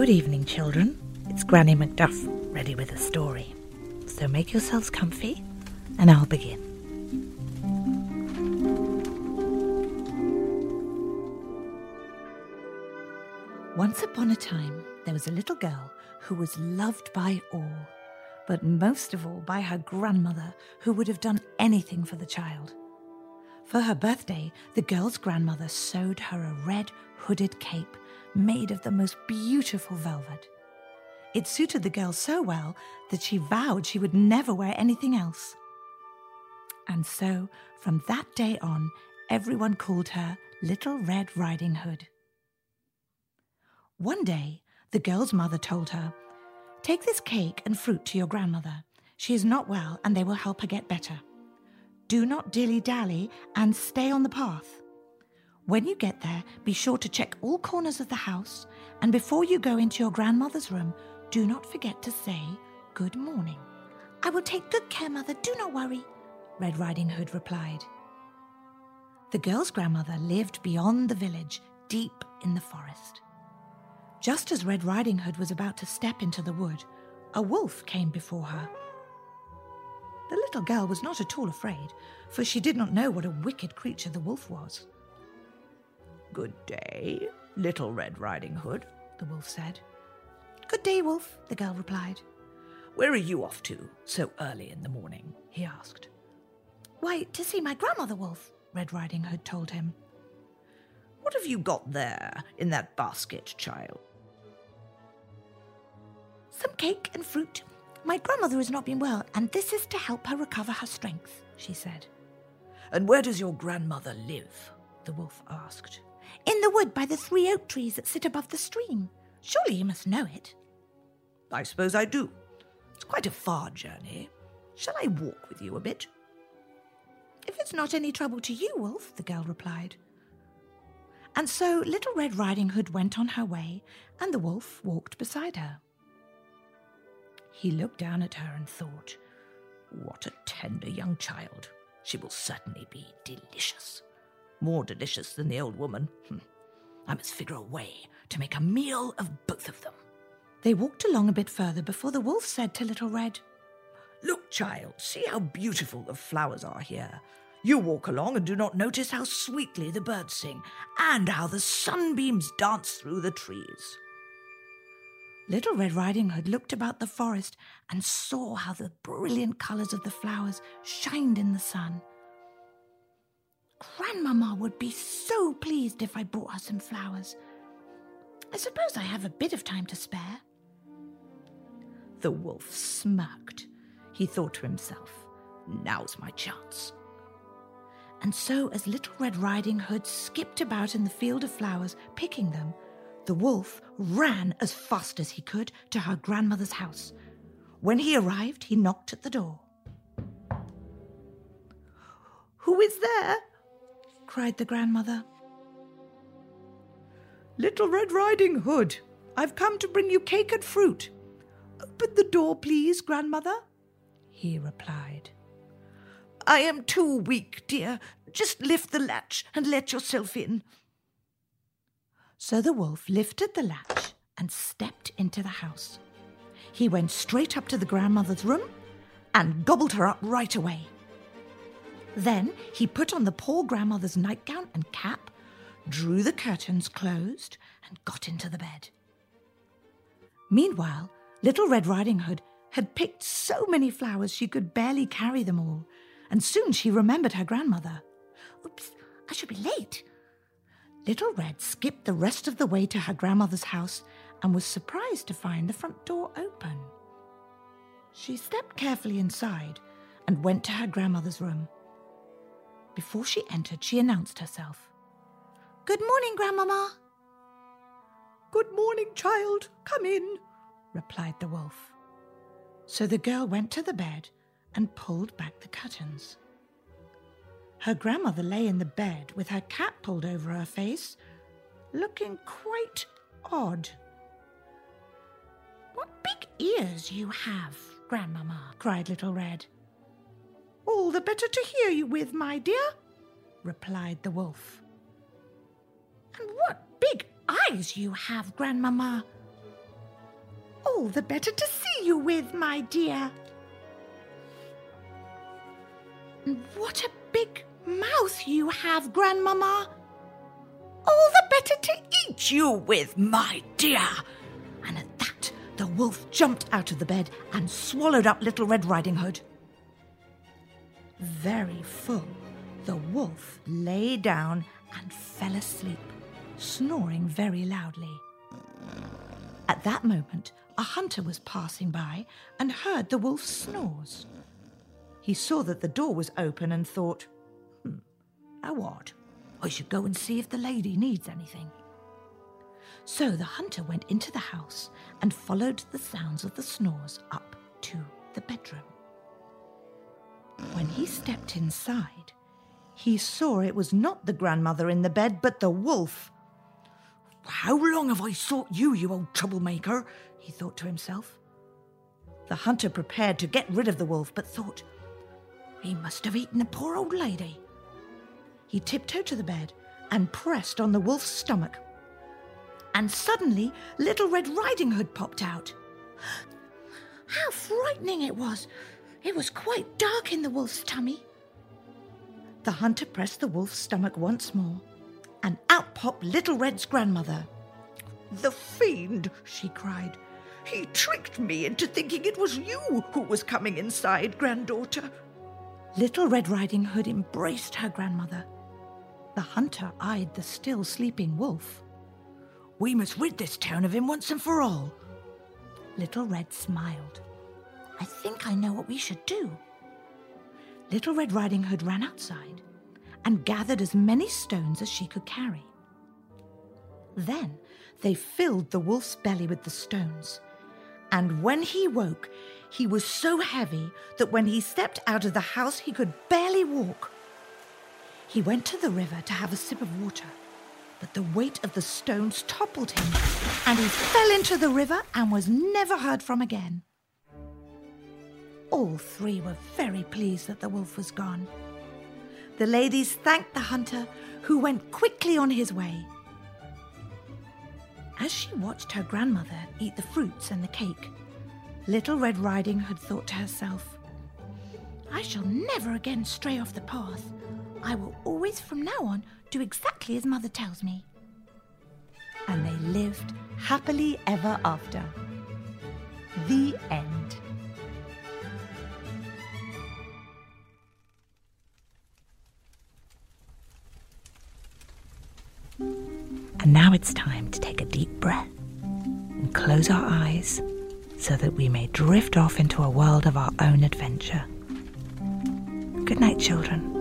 Good evening, children. It's Granny Macduff, ready with a story. So make yourselves comfy, and I'll begin. Once upon a time, there was a little girl who was loved by all, but most of all by her grandmother, who would have done anything for the child. For her birthday, the girl's grandmother sewed her a red hooded cape made of the most beautiful velvet. It suited the girl so well that she vowed she would never wear anything else. And so, from that day on, everyone called her Little Red Riding Hood. One day, the girl's mother told her, "Take this cake and fruit to your grandmother. She is not well and they will help her get better. Do not dilly-dally and stay on the path. When you get there, be sure to check all corners of the house, and before you go into your grandmother's room, do not forget to say good morning." "I will take good care, Mother, do not worry," Red Riding Hood replied. The girl's grandmother lived beyond the village, deep in the forest. Just as Red Riding Hood was about to step into the wood, a wolf came before her. The little girl was not at all afraid, for she did not know what a wicked creature the wolf was. "Good day, Little Red Riding Hood," the wolf said. "Good day, Wolf," the girl replied. "Where are you off to so early in the morning?" he asked. "Why, to see my grandmother, Wolf," Red Riding Hood told him. "What have you got there in that basket, child?" "Some cake and fruit. My grandmother has not been well, and this is to help her recover her strength," she said. "And where does your grandmother live?" the wolf asked. "In the wood by the 3 oak trees that sit above the stream. Surely you must know it." "I suppose I do. It's quite a far journey. Shall I walk with you a bit?" "If it's not any trouble to you, Wolf," the girl replied. And so Little Red Riding Hood went on her way, and the wolf walked beside her. He looked down at her and thought, "What a tender young child. She will certainly be delicious. More delicious than the old woman. I must figure a way to make a meal of both of them." They walked along a bit further before the wolf said to Little Red, "Look, child, see how beautiful the flowers are here. You walk along and do not notice how sweetly the birds sing and how the sunbeams dance through the trees." Little Red Riding Hood looked about the forest and saw how the brilliant colours of the flowers shined in the sun. "Grandmama would be so pleased if I brought her some flowers. I suppose I have a bit of time to spare." The wolf smirked. He thought to himself, "Now's my chance." And so as Little Red Riding Hood skipped about in the field of flowers, picking them, the wolf ran as fast as he could to her grandmother's house. When he arrived, he knocked at the door. "Who is there?" cried the grandmother. "Little Red Riding Hood, I've come to bring you cake and fruit. Open the door, please, grandmother," he replied. "I am too weak, dear. Just lift the latch and let yourself in." So the wolf lifted the latch and stepped into the house. He went straight up to the grandmother's room and gobbled her up right away. Then he put on the poor grandmother's nightgown and cap, drew the curtains closed, and got into the bed. Meanwhile, Little Red Riding Hood had picked so many flowers she could barely carry them all, and soon she remembered her grandmother. "Oops, I should be late." Little Red skipped the rest of the way to her grandmother's house and was surprised to find the front door open. She stepped carefully inside and went to her grandmother's room. Before she entered, she announced herself. "Good morning, Grandmama." "Good morning, child. Come in," replied the wolf. So the girl went to the bed and pulled back the curtains. Her grandmother lay in the bed with her cap pulled over her face, looking quite odd. "What big ears you have, Grandmama," cried Little Red. "All the better to hear you with, my dear," replied the wolf. "And what big eyes you have, Grandmama," All the better to see you with, my dear. What a big mouth you have, Grandmamma. All the better to eat you with, my dear. And at that, the wolf jumped out of the bed and swallowed up Little Red Riding Hood. Very full, the wolf lay down and fell asleep, snoring very loudly. At that moment, a hunter was passing by and heard the wolf's snores. He saw that the door was open and thought, how odd. I should go and see if the lady needs anything. So the hunter went into the house and followed the sounds of the snores up to the bedroom. When he stepped inside, he saw it was not the grandmother in the bed, but the wolf. How long have I sought you, you old troublemaker? He thought to himself. The hunter prepared to get rid of the wolf, but thought, he must have eaten the poor old lady. He tiptoed to the bed and pressed on the wolf's stomach. And suddenly, Little Red Riding Hood popped out. How frightening it was! It was quite dark in the wolf's tummy. The hunter pressed the wolf's stomach once more, and out popped Little Red's grandmother. The fiend, she cried. He tricked me into thinking it was you who was coming inside, granddaughter. Little Red Riding Hood embraced her grandmother. The hunter eyed the still sleeping wolf. We must rid this town of him once and for all. Little Red smiled. I think I know what we should do. Little Red Riding Hood ran outside and gathered as many stones as she could carry. Then they filled the wolf's belly with the stones, and when he woke, he was so heavy that when he stepped out of the house, he could barely walk. He went to the river to have a sip of water, but the weight of the stones toppled him, and he fell into the river and was never heard from again. All three were very pleased that the wolf was gone. The ladies thanked the hunter, who went quickly on his way. As she watched her grandmother eat the fruits and the cake, Little Red Riding Hood thought to herself, I shall never again stray off the path. I will always from now on do exactly as Mother tells me. And they lived happily ever after. The end. And now it's time to take a deep breath and close our eyes so that we may drift off into a world of our own adventure. Good night, children.